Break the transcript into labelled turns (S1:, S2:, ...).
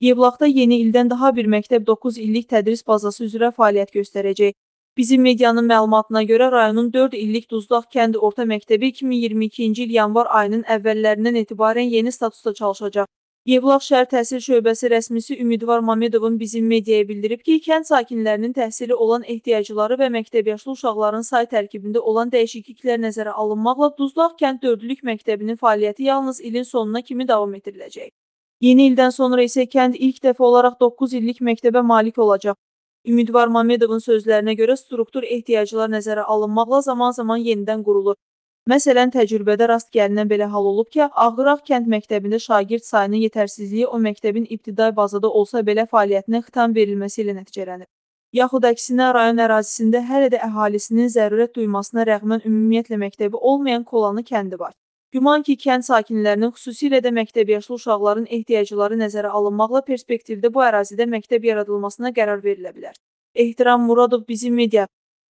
S1: Yevlaxda yeni ildən daha bir məktəb 9 illik tədris bazası üzrə fəaliyyət göstərəcək. Bizim medianın məlumatına görə rayonun 4 illik Duzlaq kənd orta məktəbi 2022-ci il yanvar ayının əvvəllərindən etibarən yeni statusda çalışacaq. Yevlax şəhər təhsil şöbəsi rəsmisi Ümidvar Mamedovun bizim mediaya bildirib ki, kənd sakinlərinin təhsili olan ehtiyacları və məktəbyaşlı uşaqların say tərkibində olan dəyişikliklər nəzərə alınmaqla Duzlaq kənd 4-lük məktəbinin fəaliyyəti yalnız ilin sonuna kimi davam etdiriləcək. Yeni ildən sonra isə kənd ilk dəfə olaraq 9 illik məktəbə malik olacaq. Ümidvar Mamedovun sözlərinə görə struktur ehtiyaclar nəzərə alınmaqla zaman-zaman yenidən qurulur. Məsələn, təcrübədə rast gəlinən belə hal olub ki, Ağıraq kənd məktəbində şagird sayının yetərsizliyi o məktəbin ibtidai bazada olsa belə fəaliyyətinə xitam verilməsi ilə nəticələnib. Yaxud əksinə rayon ərazisində hələ də əhalisinin zərurət duymasına rəğmən ümumiyyətlə məktəbi olmayan Kolanı kəndi var. Güman ki, kənd sakinlərinin, xüsusilə də məktəbyaşlı uşaqların ehtiyacları nəzərə alınmaqla perspektivdə bu ərazidə məktəb yaradılmasına qərar verilə bilər. Ehtiram Muradov, bizim media.